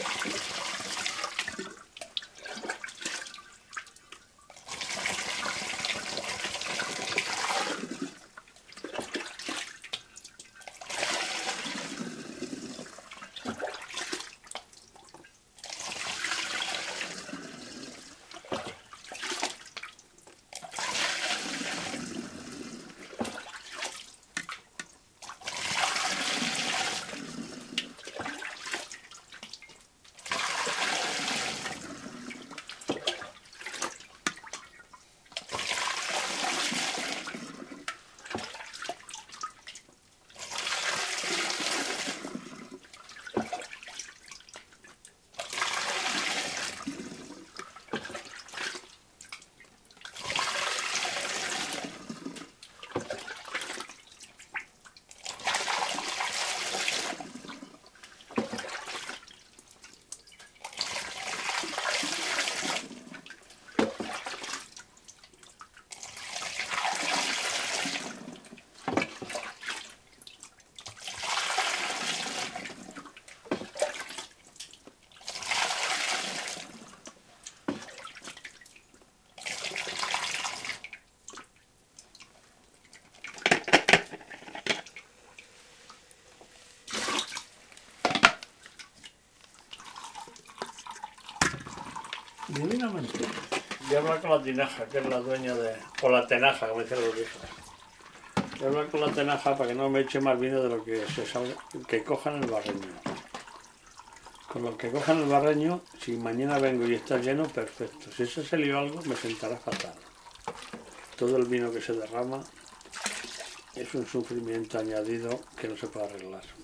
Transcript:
Divinamente. Voy a hablar con la tinaja, que es la dueña de... O la tenaja, como dicen los viejos. Voy a hablar con la tenaja para que no me eche más vino de lo que se salga, que cojan el barreño. Con lo que cojan el barreño, si mañana vengo y está lleno, perfecto. Si se salió algo, me sentará fatal. Todo el vino que se derrama es un sufrimiento añadido que no se puede arreglar.